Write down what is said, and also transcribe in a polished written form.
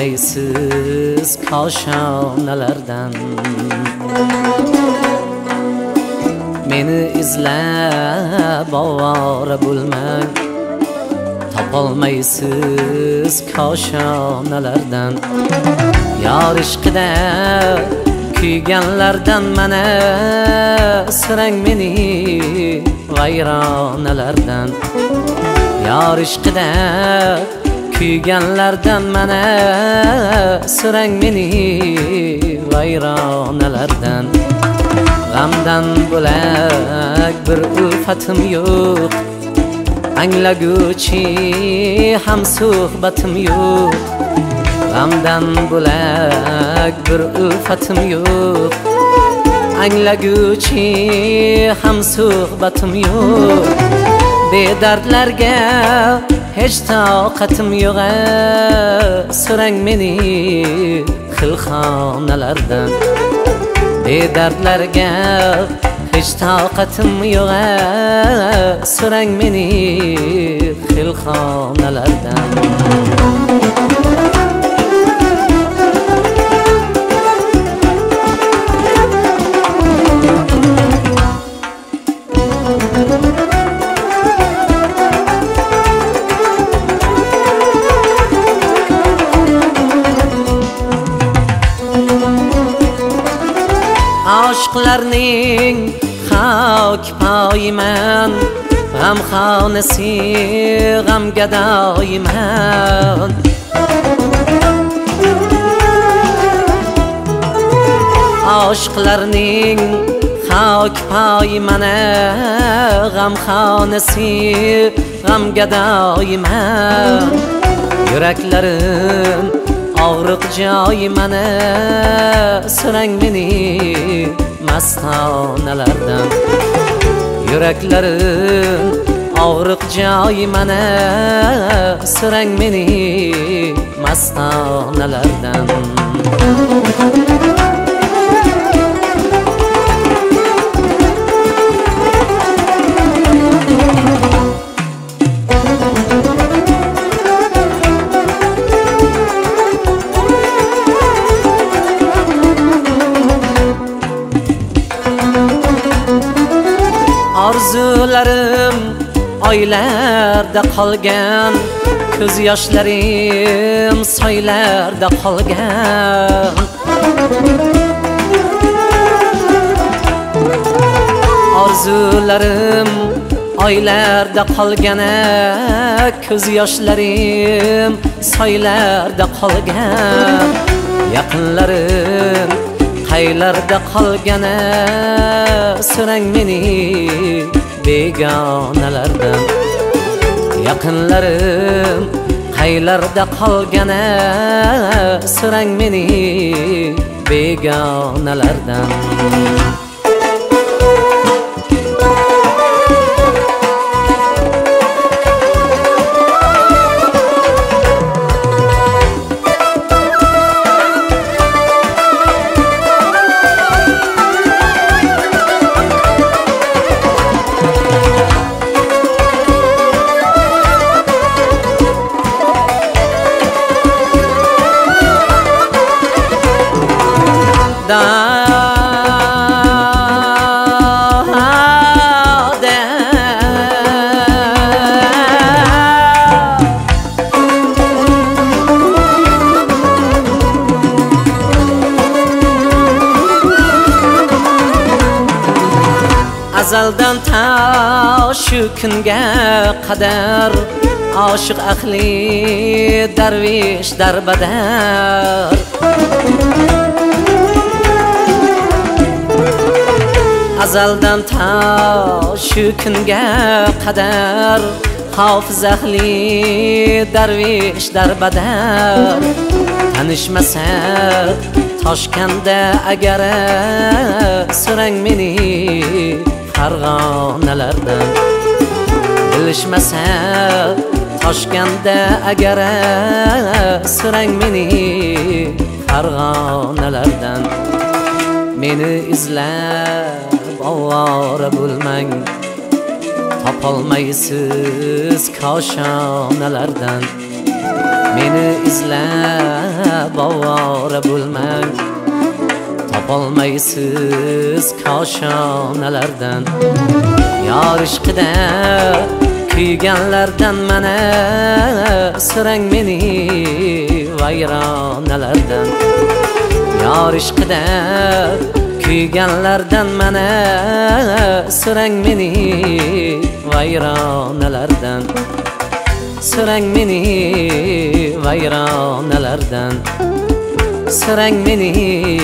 topolmaysiz koshonalardan. Meni izlab ovora bo'lmang, topolmaysiz koshonalardan. Yor ishqida kuyganlardan mana sirang meni vayronalardan. Yor ishqida kuyganlardan mana sirang meni vayronalardan. G'amdan bo'lak bir ulfatim yo'q, anglaguchi ham suhbatim yo'q. G'amdan bo'lak bir ulfatim yo'q, anglaguchi ham suhbatim yo'q. Bedardlarga hech toqatim yo'q, so'rang meni xilxonalardan. Bedardlarga hech toqatim yo'q, so'rang meni xilxonalardan. Aşklarning xok poyiman, g'amxonasi g'amgadoyman. Aşklarning xok poyiman, g'amxonasi g'amgadoyman. Yuraklarim og'riq joyi mana so'rang meni mastonalardan. Yuraklarim og'riq joyi mana so'rang meni mastonalardan. Arzularim oylarda qolgan, ko'z yoshlarim soylarda qolgan. Arzularim oylarda qolgan, ko'z yoshlarim soylarda qolgan. Yaqinlarim qaylarda qolgan, so'rang meni begonalardan. Yaqinlarim qaylarda qolgan, so'rang meni begonalardan. Azaldan ta shu kunga qadar oshiq ahli darvish darbadar. Azaldan ta shu kunga qadar hofiz ahli darvish darbadar. Tanishmasa Toshkanda agar so'rang meni Farg'onalardan. Bilishmasa Toshkanda agar so'rang meni Farg'onalardan. Meni izlab ovora bo'lmang, topolmaysiz koshonalardan. meni izlab ovora bo'lmang. Topolmaysiz koshonalardan yor ishqida kuyganlardan mana sirang meni vayronalardan. Yor ishqida kuyganlardan mana sirang meni vayronalardan. Sirang meni vayronalardan. Sirang meni